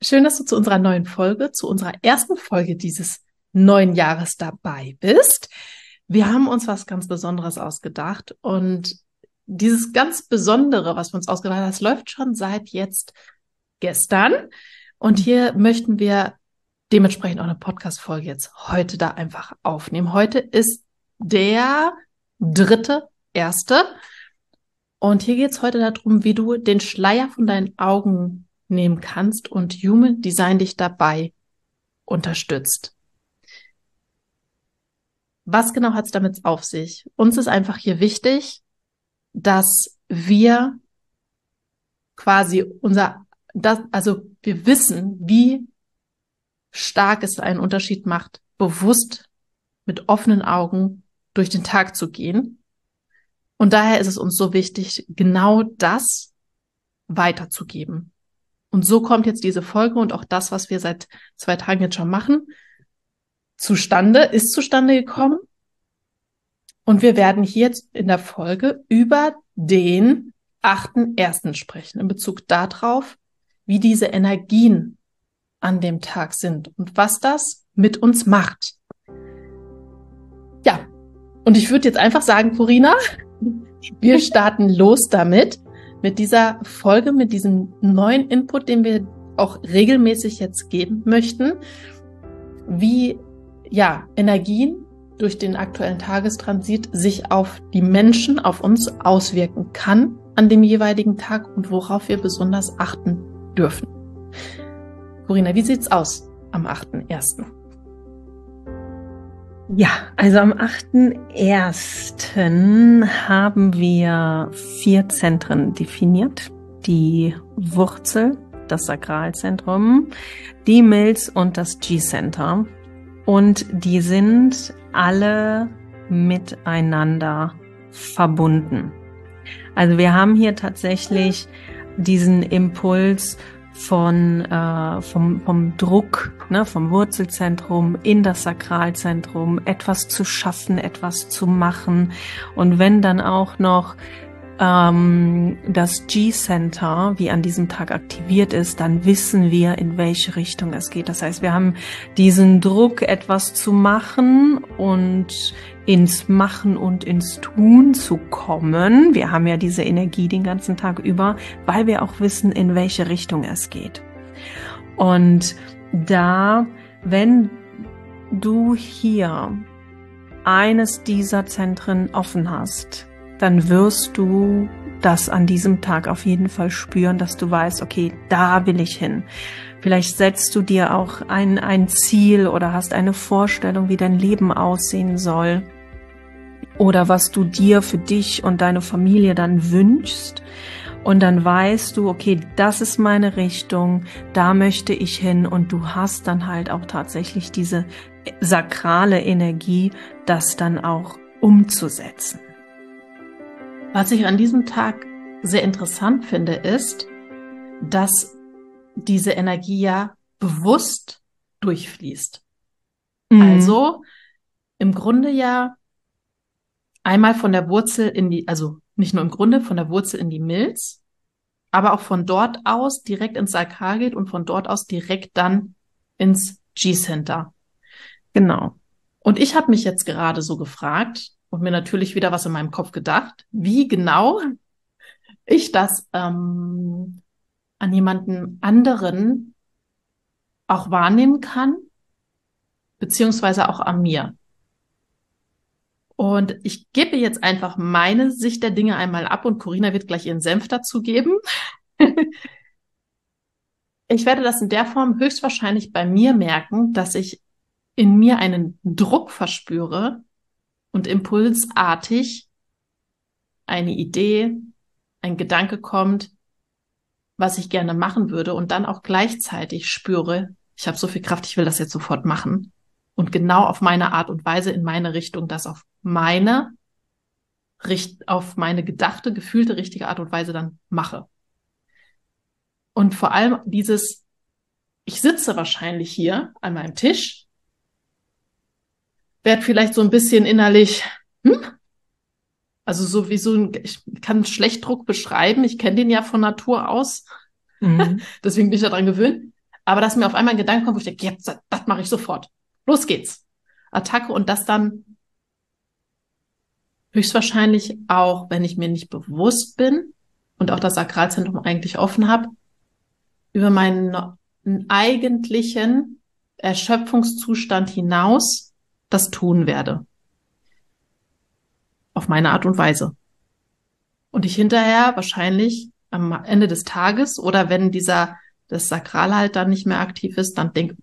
Schön, dass du zu unserer neuen Folge, zu unserer ersten Folge dieses neuen Jahres dabei bist. Wir haben uns was ganz Besonderes ausgedacht und dieses ganz Besondere, was wir uns ausgedacht haben, das läuft schon seit jetzt gestern. Und hier möchten wir dementsprechend auch eine Podcast-Folge jetzt heute da einfach aufnehmen. Heute ist der 3.1. Und hier geht es heute darum, wie du den Schleier von deinen Augen nehmen kannst und Human Design dich dabei unterstützt. Was genau hat es damit auf sich? Uns ist einfach hier wichtig, dass wir quasi wir wissen, wie stark es einen Unterschied macht, bewusst mit offenen Augen durch den Tag zu gehen. Und daher ist es uns so wichtig, genau das weiterzugeben. Und so kommt jetzt diese Folge und auch das, was wir seit 2 Tagen jetzt schon machen, ist zustande gekommen. Und wir werden hier jetzt in der Folge über den 8.1. sprechen, in Bezug darauf, wie diese Energien an dem Tag sind und was das mit uns macht. Ja, und ich würde jetzt einfach sagen, Corina, wir starten los damit. Mit dieser Folge, mit diesem neuen Input, den wir auch regelmäßig jetzt geben möchten, wie Energien durch den aktuellen Tagestransit sich auf die Menschen, auf uns auswirken kann an dem jeweiligen Tag und worauf wir besonders achten dürfen. Corina, wie sieht's aus am 8.1.? Ja, also am 8.1. haben wir 4 Zentren definiert. Die Wurzel, das Sakralzentrum, die Milz und das G-Center. Und die sind alle miteinander verbunden. Also wir haben hier tatsächlich diesen Impuls vom Druck, vom Wurzelzentrum in das Sakralzentrum, etwas zu schaffen, etwas zu machen. Und wenn dann auch noch das G-Center, wie an diesem Tag aktiviert ist, dann wissen wir, in welche Richtung es geht. Das heißt, wir haben diesen Druck, etwas zu machen und ins Machen und ins Tun zu kommen. Wir haben ja diese Energie den ganzen Tag über, weil wir auch wissen, in welche Richtung es geht. Und wenn du hier eines dieser Zentren offen hast, dann wirst du das an diesem Tag auf jeden Fall spüren, dass du weißt, okay, da will ich hin. Vielleicht setzt du dir auch ein Ziel oder hast eine Vorstellung, wie dein Leben aussehen soll oder was du dir für dich und deine Familie dann wünschst. Und dann weißt du, okay, das ist meine Richtung, da möchte ich hin und du hast dann halt auch tatsächlich diese sakrale Energie, das dann auch umzusetzen. Was ich an diesem Tag sehr interessant finde, ist, dass diese Energie ja bewusst durchfließt. Mhm. Also im Grunde ja einmal von der Wurzel nicht nur im Grunde, von der Wurzel in die Milz, aber auch von dort aus direkt ins Sakral geht und von dort aus direkt dann ins G-Center. Genau. Und ich habe mich jetzt gerade so gefragt und mir natürlich wieder was in meinem Kopf gedacht, wie genau ich das an jemanden anderen auch wahrnehmen kann, beziehungsweise auch an mir. Und ich gebe jetzt einfach meine Sicht der Dinge einmal ab und Corina wird gleich ihren Senf dazu geben. Ich werde das in der Form höchstwahrscheinlich bei mir merken, dass ich in mir einen Druck verspüre und impulsartig eine Idee, ein Gedanke kommt, was ich gerne machen würde und dann auch gleichzeitig spüre, ich habe so viel Kraft, ich will das jetzt sofort machen und genau auf meine Art und Weise in meine Richtung, das auf meine gedachte, gefühlte, richtige Art und Weise dann mache. Und vor allem ich sitze wahrscheinlich hier an meinem Tisch, werde vielleicht so ein bisschen innerlich, also so wie ich kann Schlechtdruck beschreiben, ich kenne den ja von Natur aus, deswegen bin ich daran gewöhnt, Aber dass mir auf einmal ein Gedanke kommt, wo ich denke, jetzt, das mache ich sofort. Los geht's. Attacke und das dann höchstwahrscheinlich auch, wenn ich mir nicht bewusst bin und auch das Sakralzentrum eigentlich offen habe, über meinen eigentlichen Erschöpfungszustand hinaus das tun werde. Auf meine Art und Weise. Und ich hinterher wahrscheinlich am Ende des Tages oder wenn das Sakral halt dann nicht mehr aktiv ist, dann denke,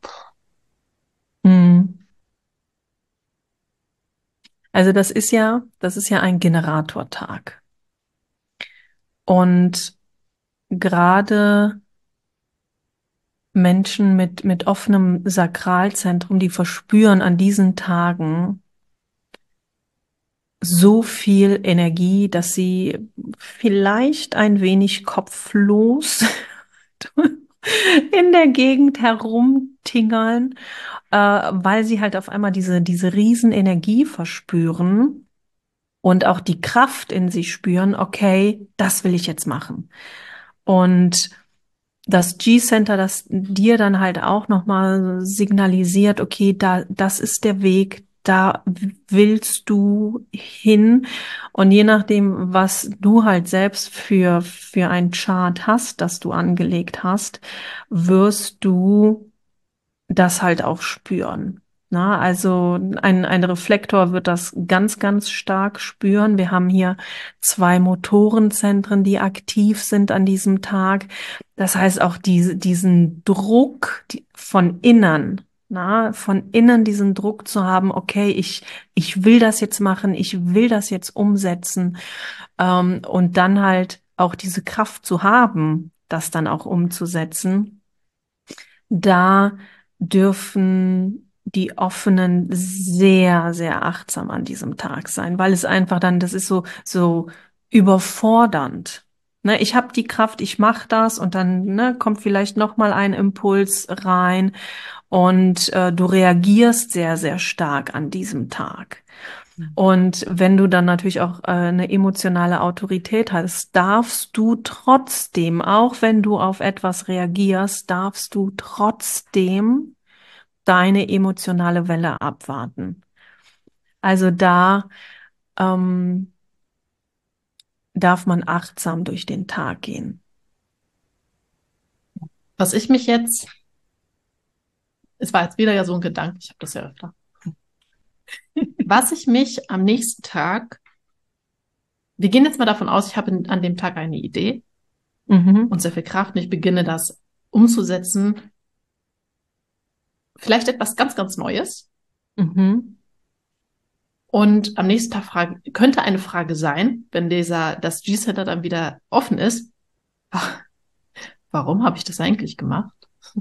Also das ist ja ein Generatortag. Und gerade Menschen mit offenem Sakralzentrum, die verspüren an diesen Tagen so viel Energie, dass sie vielleicht ein wenig kopflos in der Gegend herumtingeln, weil sie halt auf einmal diese Riesenenergie verspüren und auch die Kraft in sich spüren, okay, das will ich jetzt machen. Und das G-Center, das dir dann halt auch nochmal signalisiert, okay, das ist der Weg, da willst du hin. Und je nachdem, was du halt selbst für ein Chart hast, das du angelegt hast, wirst du das halt auch spüren. Na, also ein Reflektor wird das ganz, ganz stark spüren. Wir haben hier 2 Motorenzentren, die aktiv sind an diesem Tag. Das heißt auch diesen Druck von innen, von innen diesen Druck zu haben, okay, ich will das jetzt machen, ich will das jetzt umsetzen, und dann halt auch diese Kraft zu haben, das dann auch umzusetzen. Da dürfen die Offenen sehr, sehr achtsam an diesem Tag sein, weil es einfach dann, das ist so überfordernd. Ne, ich habe die Kraft, ich mache das und dann kommt vielleicht noch mal ein Impuls rein und du reagierst sehr, sehr stark an diesem Tag. Und wenn du dann natürlich auch eine emotionale Autorität hast, darfst du trotzdem, auch wenn du auf etwas reagierst, darfst du trotzdem deine emotionale Welle abwarten. Also da darf man achtsam durch den Tag gehen. was ich mich jetzt, es war jetzt wieder ja so ein Gedanke, ich habe das ja öfter, was ich mich am nächsten Tag, wir gehen jetzt mal davon aus, ich habe an dem Tag eine Idee und sehr viel Kraft und ich beginne das umzusetzen, vielleicht etwas ganz, ganz Neues. Und am nächsten Tag könnte eine Frage sein, wenn das G-Center dann wieder offen ist, ach, warum habe ich das eigentlich gemacht?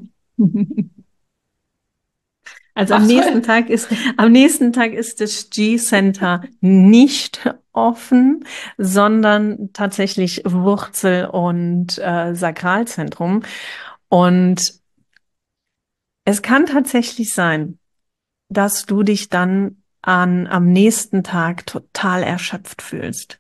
Also am nächsten Tag ist das G-Center nicht offen, sondern tatsächlich Wurzel- und Sakralzentrum. Und es kann tatsächlich sein, dass du dich dann am nächsten Tag total erschöpft fühlst.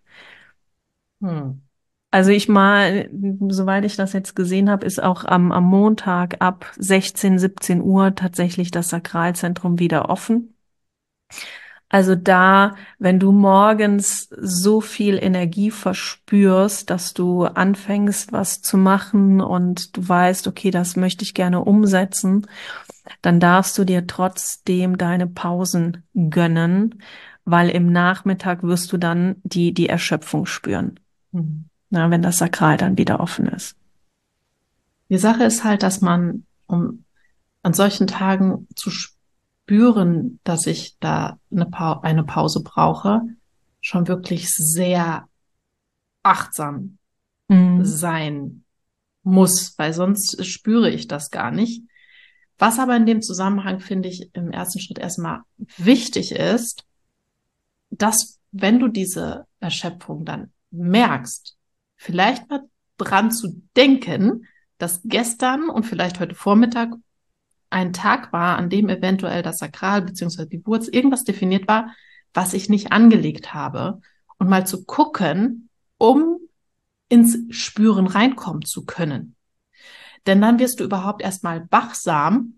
Also soweit ich das jetzt gesehen habe, ist auch am Montag ab 16, 17 Uhr tatsächlich das Sakralzentrum wieder offen. Also da, wenn du morgens so viel Energie verspürst, dass du anfängst, was zu machen und du weißt, okay, das möchte ich gerne umsetzen, dann darfst du dir trotzdem deine Pausen gönnen, weil im Nachmittag wirst du dann die Erschöpfung spüren. Wenn das Sakral dann wieder offen ist. Die Sache ist halt, dass man, um an solchen Tagen zu spüren, dass ich da eine Pause brauche, schon wirklich sehr achtsam sein muss, weil sonst spüre ich das gar nicht. Was aber in dem Zusammenhang, finde ich, im ersten Schritt erstmal wichtig ist, dass, wenn du diese Erschöpfung dann merkst, vielleicht mal dran zu denken, dass gestern und vielleicht heute Vormittag ein Tag war, an dem eventuell das Sakral bzw. die Wurzel irgendwas definiert war, was ich nicht angelegt habe, und mal zu gucken, um ins Spüren reinkommen zu können. Denn dann wirst du überhaupt erstmal wachsam,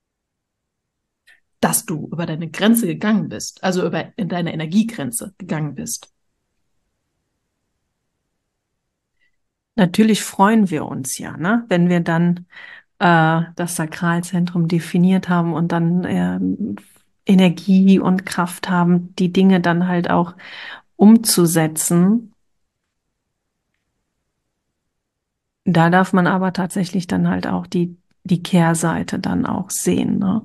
dass du über deine Grenze gegangen bist, also über deine Energiegrenze gegangen bist. Natürlich freuen wir uns ja, ne? Wenn wir dann das Sakralzentrum definiert haben und dann Energie und Kraft haben, die Dinge dann halt auch umzusetzen. Da darf man aber tatsächlich dann halt auch die Kehrseite dann auch sehen, ne?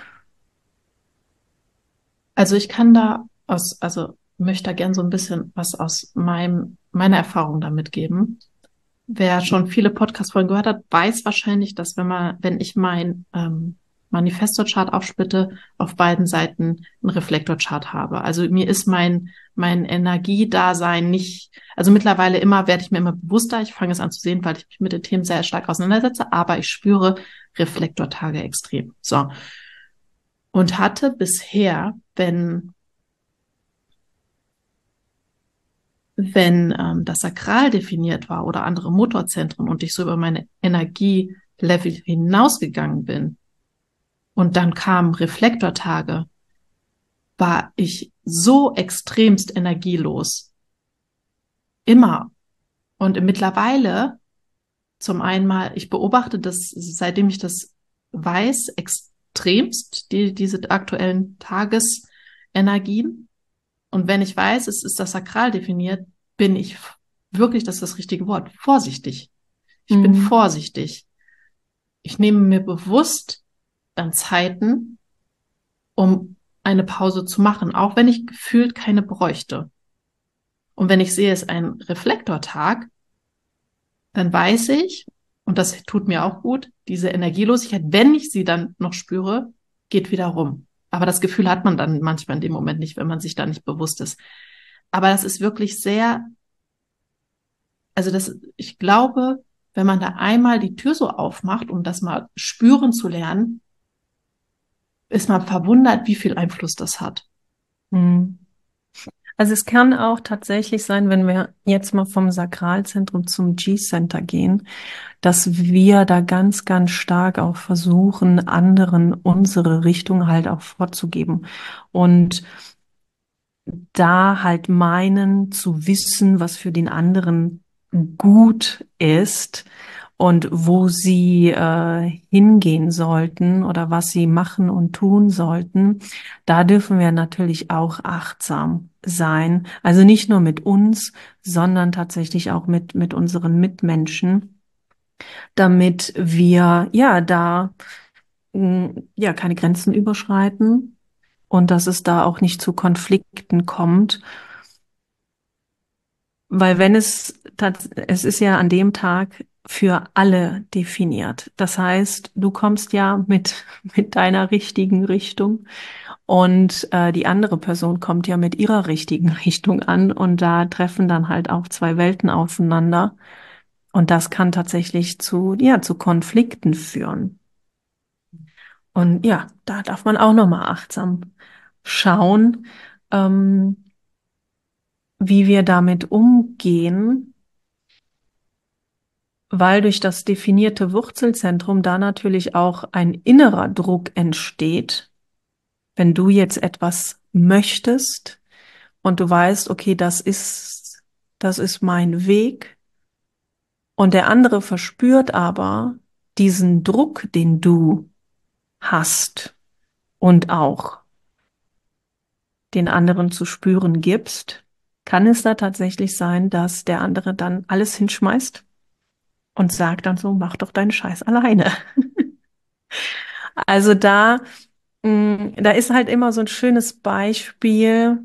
Also ich kann also möchte da gern so ein bisschen was aus meiner Erfahrung damit geben. Wer schon viele Podcast-Folgen gehört hat, weiß wahrscheinlich, dass wenn ich mein Manifesto-Chart aufsplitte, auf beiden Seiten einen Reflektor-Chart habe. Also mir ist mein Energiedasein nicht, also mittlerweile werde ich mir immer bewusster, ich fange es an zu sehen, weil ich mich mit den Themen sehr stark auseinandersetze, aber ich spüre Reflektortage extrem. So. Und hatte bisher, wenn das Sakral definiert war oder andere Motorzentren und ich so über meine Energielevel hinausgegangen bin und dann kamen Reflektortage, war ich so extremst energielos. Immer. Und mittlerweile, zum einen mal, ich beobachte das, seitdem ich das weiß, extremst, diese aktuellen Tagesenergien. Und wenn ich weiß, es ist das Sakral definiert, bin ich wirklich, das ist das richtige Wort, vorsichtig. Ich bin vorsichtig. Ich nehme mir bewusst dann Zeiten, um eine Pause zu machen, auch wenn ich gefühlt keine bräuchte. Und wenn ich sehe, es ist ein Reflektortag, dann weiß ich, und das tut mir auch gut, diese Energielosigkeit, wenn ich sie dann noch spüre, geht wieder rum. Aber das Gefühl hat man dann manchmal in dem Moment nicht, wenn man sich da nicht bewusst ist. Aber das ist wirklich ich glaube, wenn man da einmal die Tür so aufmacht, um das mal spüren zu lernen, ist man verwundert, wie viel Einfluss das hat. Mhm. Also es kann auch tatsächlich sein, wenn wir jetzt mal vom Sakralzentrum zum G-Center gehen, dass wir da ganz, ganz stark auch versuchen, anderen unsere Richtung halt auch vorzugeben. Und da halt meinen zu wissen, was für den anderen gut ist und wo sie hingehen sollten oder was sie machen und tun sollten, da dürfen wir natürlich auch achtsam sein. Also nicht nur mit uns, sondern tatsächlich auch mit unseren Mitmenschen, damit wir ja da ja keine Grenzen überschreiten und dass es da auch nicht zu Konflikten kommt. Weil es ist ja an dem Tag für alle definiert. Das heißt, du kommst ja mit deiner richtigen Richtung und die andere Person kommt ja mit ihrer richtigen Richtung an und da treffen dann halt auch zwei Welten aufeinander und das kann tatsächlich zu Konflikten führen. Und ja, da darf man auch nochmal achtsam schauen, ähm, wie wir damit umgehen, weil durch das definierte Wurzelzentrum da natürlich auch ein innerer Druck entsteht, wenn du jetzt etwas möchtest und du weißt, okay, das ist mein Weg und der andere verspürt aber diesen Druck, den du hast und auch den anderen zu spüren gibst, kann es da tatsächlich sein, dass der andere dann alles hinschmeißt und sagt dann so, mach doch deinen Scheiß alleine. Also da ist halt immer so ein schönes Beispiel,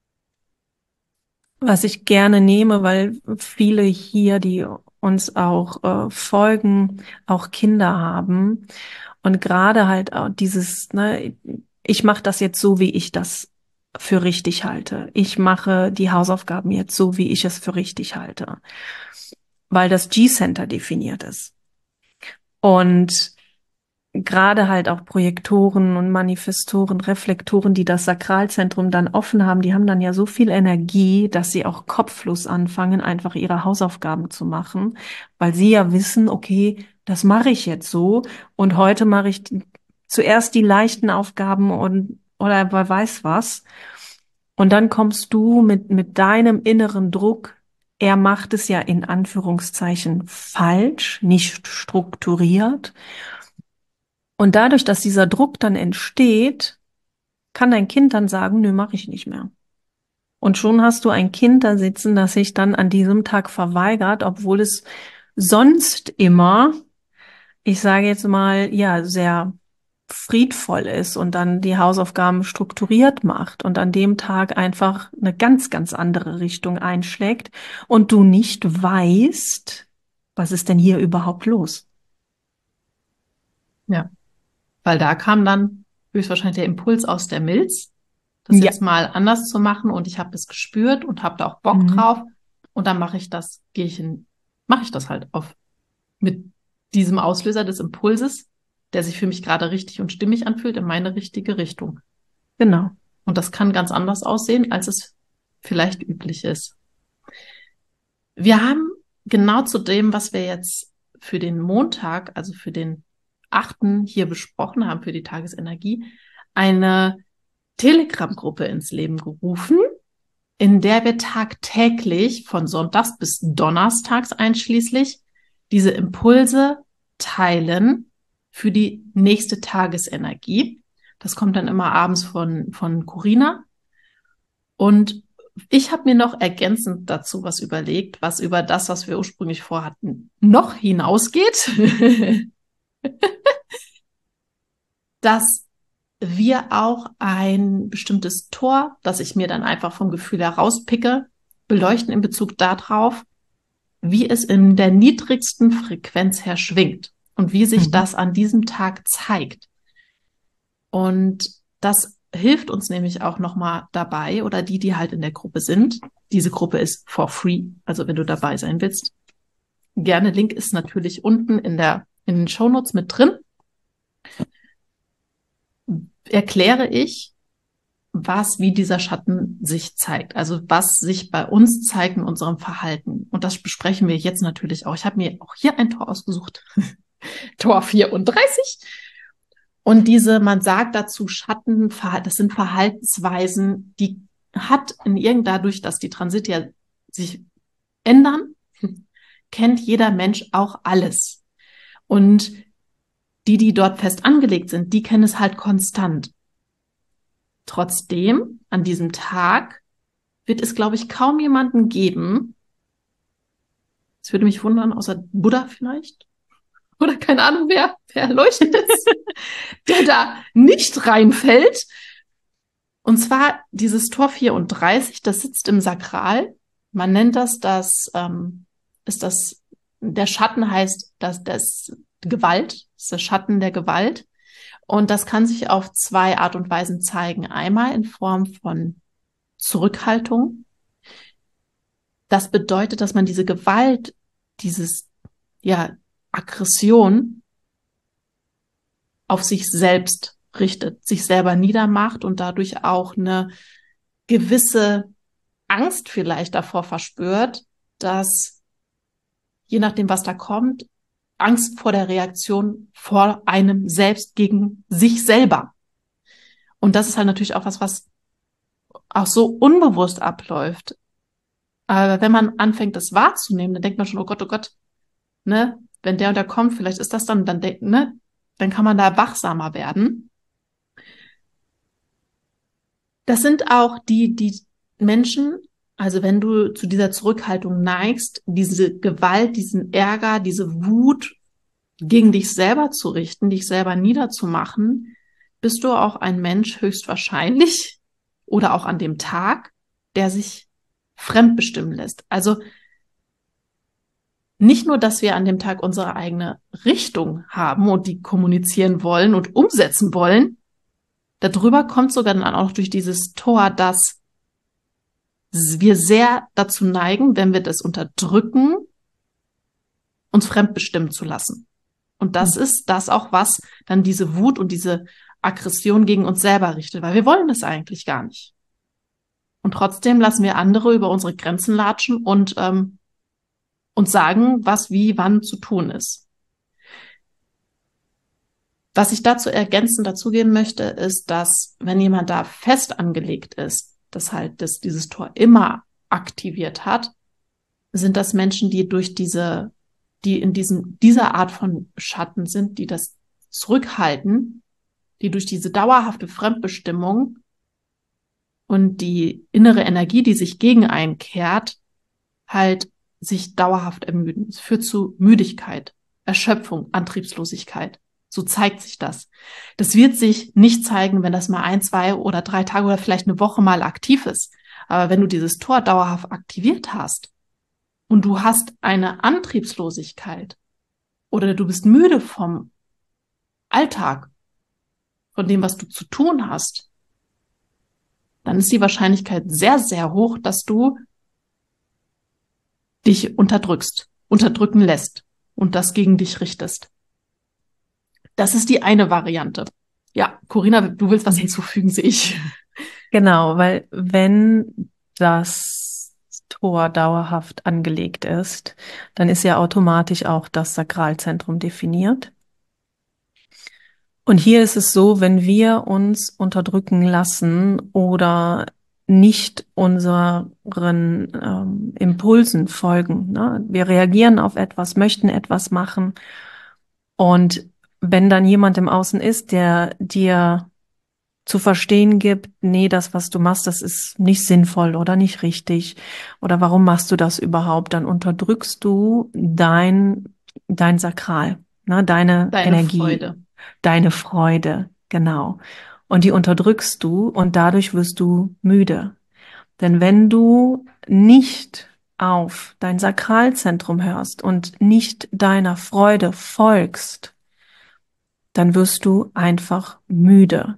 was ich gerne nehme, weil viele hier, die uns auch folgen, auch Kinder haben. Und gerade halt auch ne, ich mache das jetzt so, wie ich das für richtig halte. Ich mache die Hausaufgaben jetzt so, wie ich es für richtig halte, weil das G-Center definiert ist. Und gerade halt auch Projektoren und Manifestoren, Reflektoren, die das Sakralzentrum dann offen haben, die haben dann ja so viel Energie, dass sie auch kopflos anfangen, einfach ihre Hausaufgaben zu machen, weil sie ja wissen, okay, das mache ich jetzt so und heute mache ich zuerst die leichten Aufgaben oder wer weiß was. Und dann kommst du mit deinem inneren Druck. Er macht es ja in Anführungszeichen falsch, nicht strukturiert. Und dadurch, dass dieser Druck dann entsteht, kann dein Kind dann sagen, nö, mache ich nicht mehr. Und schon hast du ein Kind da sitzen, das sich dann an diesem Tag verweigert, obwohl es sonst immer, ich sage jetzt mal, ja, sehr friedvoll ist und dann die Hausaufgaben strukturiert macht und an dem Tag einfach eine ganz, ganz andere Richtung einschlägt und du nicht weißt, was ist denn hier überhaupt los? Ja, weil da kam dann höchstwahrscheinlich der Impuls aus der Milz, das Ja. jetzt mal anders zu machen und ich habe das gespürt und habe da auch Bock Mhm. drauf und dann mache ich das, mache ich das halt auf mit diesem Auslöser des Impulses, der sich für mich gerade richtig und stimmig anfühlt, in meine richtige Richtung. Genau. Und das kann ganz anders aussehen, als es vielleicht üblich ist. Wir haben genau zu dem, was wir jetzt für den Montag, also für den 8. hier besprochen haben, für die Tagesenergie, eine Telegram-Gruppe ins Leben gerufen, in der wir tagtäglich von Sonntags bis Donnerstags einschließlich diese Impulse teilen für die nächste Tagesenergie. Das kommt dann immer abends von Corina. Und ich habe mir noch ergänzend dazu was überlegt, was über das, was wir ursprünglich vorhatten, noch hinausgeht, dass wir auch ein bestimmtes Tor, das ich mir dann einfach vom Gefühl herauspicke, beleuchten in Bezug darauf, wie es in der niedrigsten Frequenz her schwingt und wie sich das an diesem Tag zeigt. Und das hilft uns nämlich auch nochmal dabei, oder die halt in der Gruppe sind. Diese Gruppe ist for free, also wenn du dabei sein willst. Gerne, Link ist natürlich unten in den Shownotes mit drin. Erkläre ich, wie dieser Schatten sich zeigt. Also was sich bei uns zeigt in unserem Verhalten. Und das besprechen wir jetzt natürlich auch. Ich habe mir auch hier ein Tor ausgesucht. Tor 34. Und man sagt dazu Schatten, das sind Verhaltensweisen, die hat dadurch, dass die Transite ja sich ändern, kennt jeder Mensch auch alles. Und die dort fest angelegt sind, die kennen es halt konstant. Trotzdem, an diesem Tag wird es, glaube ich, kaum jemanden geben, es würde mich wundern, außer Buddha vielleicht, oder keine Ahnung, wer erleuchtet ist, der da nicht reinfällt. Und zwar dieses Tor 34, das sitzt im Sakral. Man nennt der Schatten heißt, das Gewalt, das ist der Schatten der Gewalt. Und das kann sich auf 2 Art und Weisen zeigen. Einmal in Form von Zurückhaltung. Das bedeutet, dass man diese Gewalt, Aggression auf sich selbst richtet, sich selber niedermacht und dadurch auch eine gewisse Angst vielleicht davor verspürt, dass je nachdem, was da kommt, Angst vor der Reaktion vor einem selbst gegen sich selber. Und das ist halt natürlich auch was auch so unbewusst abläuft. Aber wenn man anfängt, das wahrzunehmen, dann denkt man schon, oh Gott, ne, wenn der und der kommt, vielleicht ist das dann kann man da wachsamer werden. Das sind auch die Menschen, also wenn du zu dieser Zurückhaltung neigst, diese Gewalt, diesen Ärger, diese Wut gegen dich selber zu richten, dich selber niederzumachen, bist du auch ein Mensch höchstwahrscheinlich oder auch an dem Tag, der sich fremdbestimmen lässt. Also nicht nur, dass wir an dem Tag unsere eigene Richtung haben und die kommunizieren wollen und umsetzen wollen, darüber kommt sogar dann auch durch dieses Tor, dass wir sehr dazu neigen, wenn wir das unterdrücken, uns fremdbestimmen zu lassen. Und das ist das auch, was dann diese Wut und diese Aggression gegen uns selber richtet, weil wir wollen das eigentlich gar nicht. Und trotzdem lassen wir andere über unsere Grenzen latschen und uns sagen, was wie wann zu tun ist. Was ich dazu ergänzend dazugeben möchte, ist, dass wenn jemand da fest angelegt ist, dass dieses Tor immer aktiviert hat, sind das Menschen, die die in dieser Art von Schatten sind, die das zurückhalten, die durch diese dauerhafte Fremdbestimmung und die innere Energie, die sich gegen einen kehrt, halt sich dauerhaft ermüden. Es führt zu Müdigkeit, Erschöpfung, Antriebslosigkeit. So zeigt sich das. Das wird sich nicht zeigen, wenn das mal 1, 2 oder 3 Tage oder vielleicht eine Woche mal aktiv ist. Aber wenn du dieses Tor dauerhaft aktiviert hast und du hast eine Antriebslosigkeit oder du bist müde vom Alltag, von dem, was du zu tun hast, dann ist die Wahrscheinlichkeit sehr, sehr hoch, dass du dich unterdrücken lässt und das gegen dich richtest. Das ist die eine Variante. Ja, Corinna, du willst was hinzufügen, sehe ich. Genau, weil wenn das Tor dauerhaft angelegt ist, dann ist ja automatisch auch das Sakralzentrum definiert. Und hier ist es so, wenn wir uns unterdrücken lassen oder nicht unseren Impulsen folgen, ne? Wir reagieren auf etwas, möchten etwas machen. Und wenn dann jemand im Außen ist, der dir zu verstehen gibt, nee, das, was du machst, das ist nicht sinnvoll oder nicht richtig, oder warum machst du das überhaupt, dann unterdrückst du dein Sakral, ne, deine Energie, Freude. deine Freude, genau. Und die unterdrückst du und dadurch wirst du müde. Denn wenn du nicht auf dein Sakralzentrum hörst und nicht deiner Freude folgst, dann wirst du einfach müde.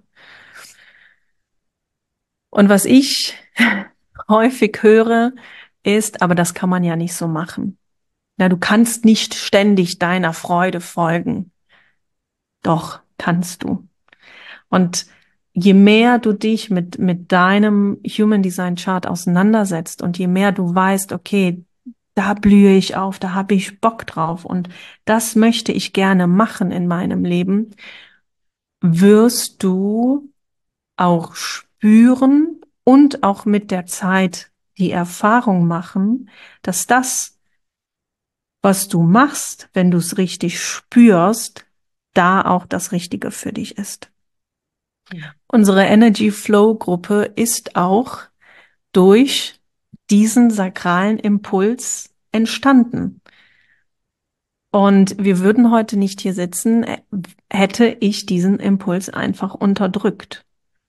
Und was ich häufig höre, ist, aber das kann man ja nicht so machen. Na, du kannst nicht ständig deiner Freude folgen. Doch, kannst du. Und je mehr du dich mit deinem Human Design Chart auseinandersetzt und je mehr du weißt, okay, da blühe ich auf, da habe ich Bock drauf und das möchte ich gerne machen in meinem Leben, wirst du auch spüren und auch mit der Zeit die Erfahrung machen, dass das, was du machst, wenn du es richtig spürst, da auch das Richtige für dich ist. Unsere Energy Flow Gruppe ist auch durch diesen sakralen Impuls entstanden. Und wir würden heute nicht hier sitzen, hätte ich diesen Impuls einfach unterdrückt.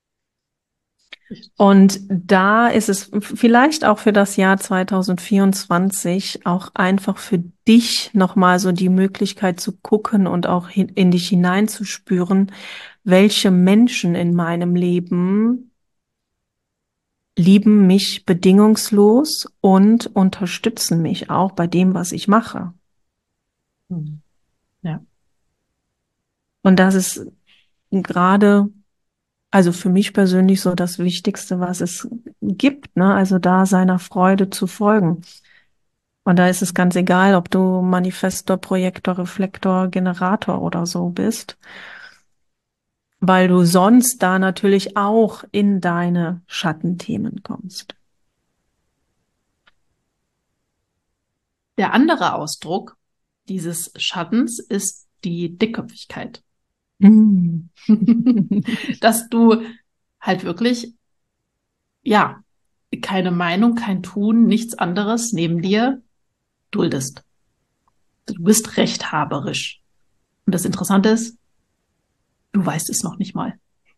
Und da ist es vielleicht auch für das Jahr 2024 auch einfach für dich nochmal so die Möglichkeit zu gucken und auch in dich hineinzuspüren, welche Menschen in meinem Leben lieben mich bedingungslos und unterstützen mich auch bei dem, was ich mache. Ja. Und das ist gerade, also für mich persönlich so das Wichtigste, was es gibt, ne? Also da seiner Freude zu folgen. Und da ist es ganz egal, ob du Manifestor, Projektor, Reflektor, Generator oder so bist, weil du sonst da natürlich auch in deine Schattenthemen kommst. Der andere Ausdruck dieses Schattens ist die Dickköpfigkeit. Dass du halt wirklich, ja, keine Meinung, kein Tun, nichts anderes neben dir duldest. Du bist rechthaberisch. Und das Interessante ist, du weißt es noch nicht mal.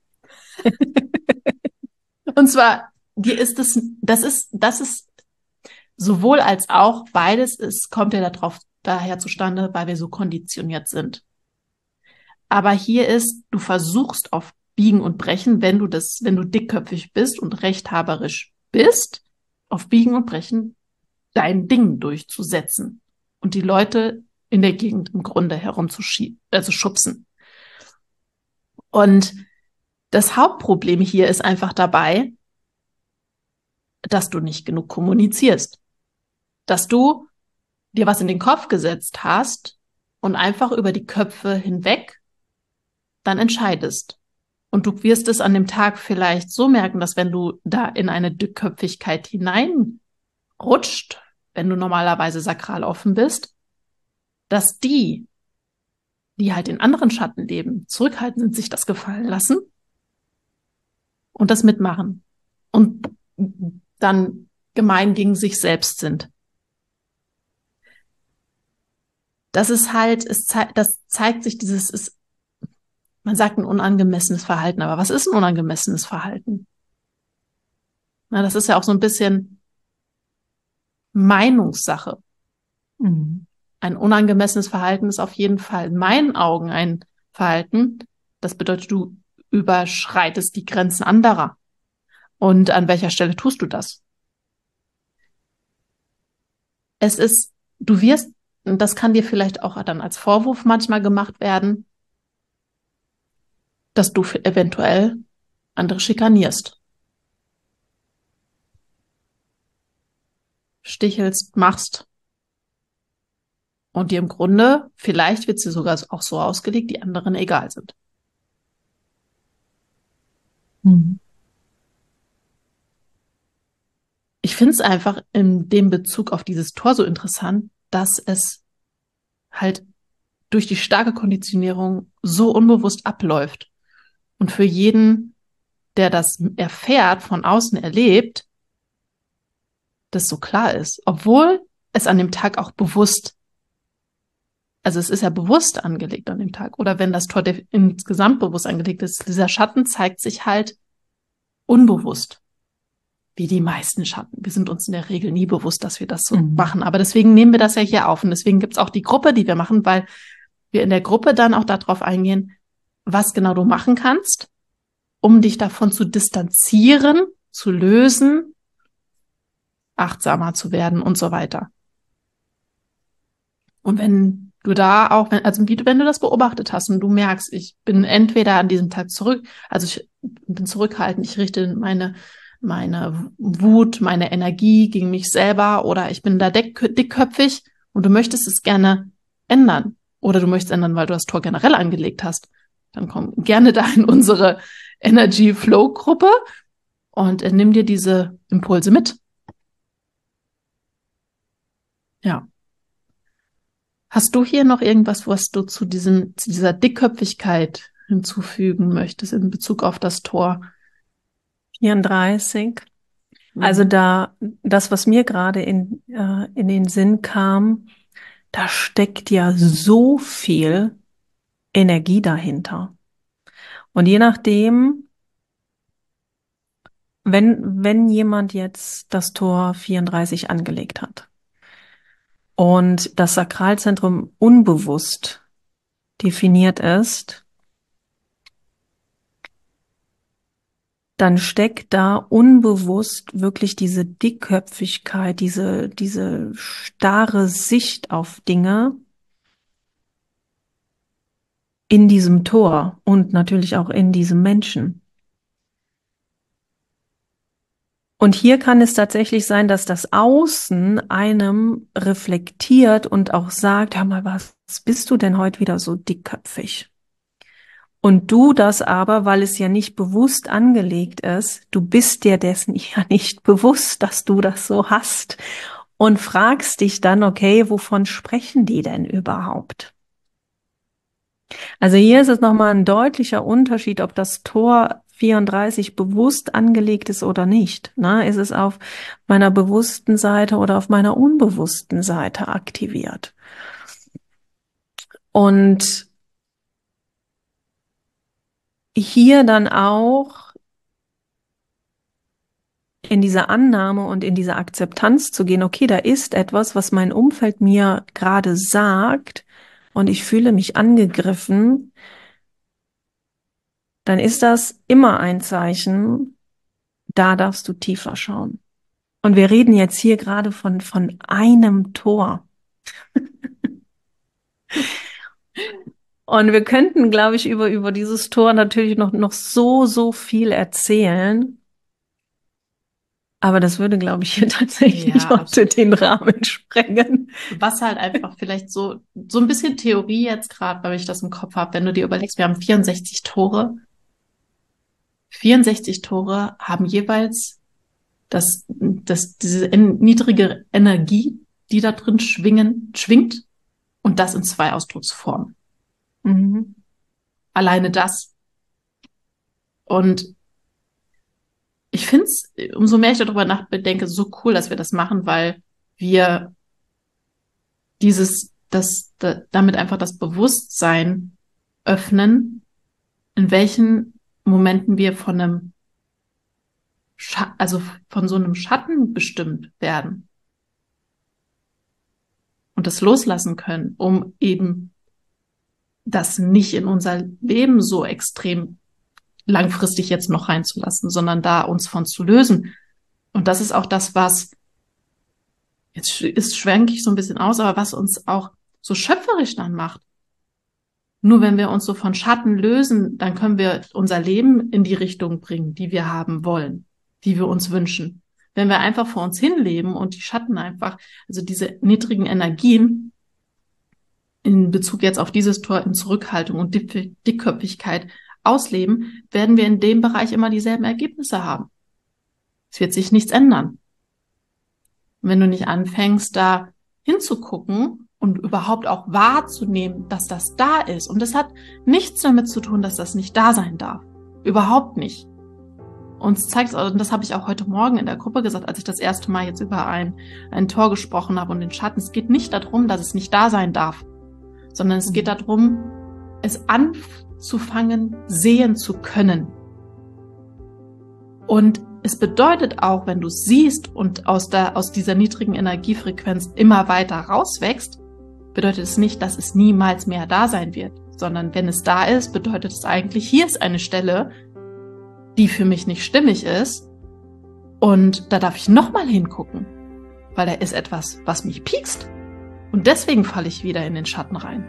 Und zwar, dir ist das ist sowohl als auch beides, es kommt ja daher zustande, weil wir so konditioniert sind. Aber hier ist, du versuchst auf Biegen und Brechen, wenn du dickköpfig bist und rechthaberisch bist, auf Biegen und Brechen dein Ding durchzusetzen und die Leute in der Gegend im Grunde schubsen. Und das Hauptproblem hier ist einfach dabei, dass du nicht genug kommunizierst. Dass du dir was in den Kopf gesetzt hast und einfach über die Köpfe hinweg dann entscheidest. Und du wirst es an dem Tag vielleicht so merken, dass wenn du da in eine Dickköpfigkeit hineinrutscht, wenn du normalerweise sakral offen bist, dass die halt in anderen Schatten leben, zurückhaltend sind, sich das gefallen lassen und das mitmachen und dann gemein gegen sich selbst sind. Das ist halt, das zeigt sich man sagt ein unangemessenes Verhalten, aber was ist ein unangemessenes Verhalten? Na, das ist ja auch so ein bisschen Meinungssache. Mhm. Ein unangemessenes Verhalten ist auf jeden Fall in meinen Augen ein Verhalten. Das bedeutet, du überschreitest die Grenzen anderer. Und an welcher Stelle tust du das? Du wirst, und das kann dir vielleicht auch dann als Vorwurf manchmal gemacht werden, dass du eventuell andere schikanierst. Stichelst, machst. Und dir im Grunde, vielleicht wird sie sogar auch so ausgelegt, die anderen egal sind. Mhm. Ich finde es einfach in dem Bezug auf dieses Tor so interessant, dass es halt durch die starke Konditionierung so unbewusst abläuft. Und für jeden, der das erfährt, von außen erlebt, das so klar ist. Obwohl es an dem Tag auch bewusst, also es ist ja bewusst angelegt an dem Tag. Oder wenn das Tor insgesamt bewusst angelegt ist, dieser Schatten zeigt sich halt unbewusst. Wie die meisten Schatten. Wir sind uns in der Regel nie bewusst, dass wir das so machen. Aber deswegen nehmen wir das ja hier auf. Und deswegen gibt es auch die Gruppe, die wir machen, weil wir in der Gruppe dann auch darauf eingehen, was genau du machen kannst, um dich davon zu distanzieren, zu lösen, achtsamer zu werden und so weiter. Und wenn du da auch, wenn du das beobachtet hast und du merkst, ich bin entweder an diesem Tag ich bin zurückhaltend, ich richte meine Wut, meine Energie gegen mich selber oder ich bin da dickköpfig und du möchtest es gerne ändern oder du möchtest ändern, weil du das Tor generell angelegt hast, dann komm gerne da in unsere Energy Flow Gruppe und nimm dir diese Impulse mit. Ja. Hast du hier noch irgendwas, was du zu dieser Dickköpfigkeit hinzufügen möchtest in Bezug auf das Tor? 34. Also das, was mir gerade in den Sinn kam, da steckt ja so viel Energie dahinter. Und je nachdem, wenn jemand jetzt das Tor 34 angelegt hat und das Sakralzentrum unbewusst definiert ist, dann steckt da unbewusst wirklich diese Dickköpfigkeit, diese starre Sicht auf Dinge in diesem Tor und natürlich auch in diesem Menschen. Und hier kann es tatsächlich sein, dass das Außen einem reflektiert und auch sagt, hör mal, was bist du denn heute wieder so dickköpfig? Und du das aber, weil es ja nicht bewusst angelegt ist, du bist dir dessen ja nicht bewusst, dass du das so hast und fragst dich dann, okay, wovon sprechen die denn überhaupt? Also hier ist es nochmal ein deutlicher Unterschied, ob das Tor 34 bewusst angelegt ist oder nicht. Ist es auf meiner bewussten Seite oder auf meiner unbewussten Seite aktiviert? Und hier dann auch in diese Annahme und in diese Akzeptanz zu gehen, okay, da ist etwas, was mein Umfeld mir gerade sagt und ich fühle mich angegriffen, dann ist das immer ein Zeichen, da darfst du tiefer schauen. Und wir reden jetzt hier gerade von einem Tor. Und wir könnten, glaube ich, über dieses Tor natürlich noch so viel erzählen. Aber das würde, glaube ich, hier tatsächlich heute den Rahmen sprengen. Was halt einfach vielleicht so ein bisschen Theorie jetzt gerade, weil ich das im Kopf habe, wenn du dir überlegst, wir haben 64 Tore. 64 Tore haben jeweils diese niedrige Energie, die da drin schwingt, und das in 2 Ausdrucksformen. Mhm. Alleine das. Und ich finde es, umso mehr ich darüber nachdenke, so cool, dass wir das machen, weil wir damit einfach das Bewusstsein öffnen, in welchen Momenten wir von so einem Schatten bestimmt werden und das loslassen können, um eben das nicht in unser Leben so extrem langfristig jetzt noch reinzulassen, sondern da uns von zu lösen. Und das ist auch das, was, jetzt schwenke ich so ein bisschen aus, aber was uns auch so schöpferisch dann macht. Nur wenn wir uns so von Schatten lösen, dann können wir unser Leben in die Richtung bringen, die wir haben wollen, die wir uns wünschen. Wenn wir einfach vor uns hinleben und die Schatten einfach, also diese niedrigen Energien in Bezug jetzt auf dieses Tor in Zurückhaltung und Dickköpfigkeit ausleben, werden wir in dem Bereich immer dieselben Ergebnisse haben. Es wird sich nichts ändern. Und wenn du nicht anfängst, da hinzugucken und überhaupt auch wahrzunehmen, dass das da ist. Und das hat nichts damit zu tun, dass das nicht da sein darf. Überhaupt nicht. Uns zeigt, und das habe ich auch heute Morgen in der Gruppe gesagt, als ich das erste Mal jetzt über ein Tor gesprochen habe und den Schatten. Es geht nicht darum, dass es nicht da sein darf, sondern es geht darum, es anzufangen, sehen zu können. Und es bedeutet auch, wenn du siehst und aus dieser niedrigen Energiefrequenz immer weiter rauswächst, bedeutet es nicht, dass es niemals mehr da sein wird, sondern wenn es da ist, bedeutet es eigentlich, hier ist eine Stelle, die für mich nicht stimmig ist, und da darf ich nochmal hingucken, weil da ist etwas, was mich piekst, und deswegen falle ich wieder in den Schatten rein.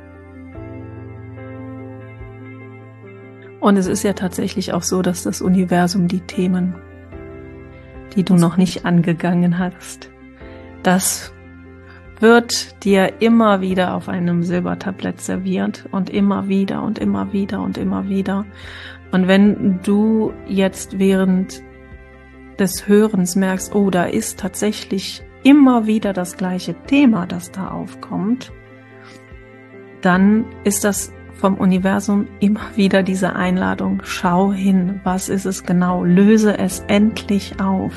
Und es ist ja tatsächlich auch so, dass das Universum die Themen, die du noch nicht angegangen hast, das wird dir immer wieder auf einem Silbertablett serviert und immer wieder und immer wieder und immer wieder. Und wenn du jetzt während des Hörens merkst, oh, da ist tatsächlich immer wieder das gleiche Thema, das da aufkommt, dann ist das vom Universum immer wieder diese Einladung, schau hin, was ist es genau, löse es endlich auf.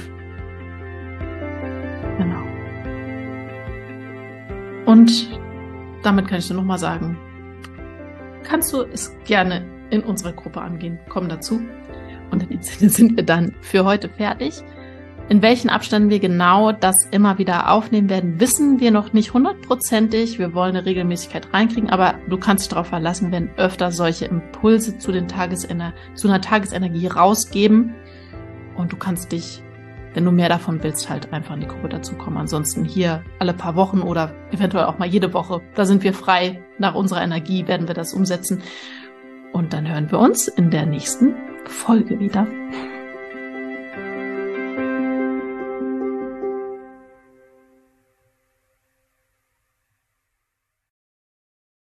Genau. Und damit kann ich dir nochmal sagen, kannst du es gerne in unserer Gruppe angehen, komm dazu. Und in dem Sinne sind wir dann für heute fertig. In welchen Abständen wir genau das immer wieder aufnehmen werden, wissen wir noch nicht 100%. Wir wollen eine Regelmäßigkeit reinkriegen, aber du kannst dich darauf verlassen, wenn öfter solche Impulse zu einer Tagesenergie rausgeben. Und du kannst dich, wenn du mehr davon willst, halt einfach in die Gruppe dazukommen. Ansonsten hier alle paar Wochen oder eventuell auch mal jede Woche. Da sind wir frei. Nach unserer Energie werden wir das umsetzen. Und dann hören wir uns in der nächsten Folge wieder.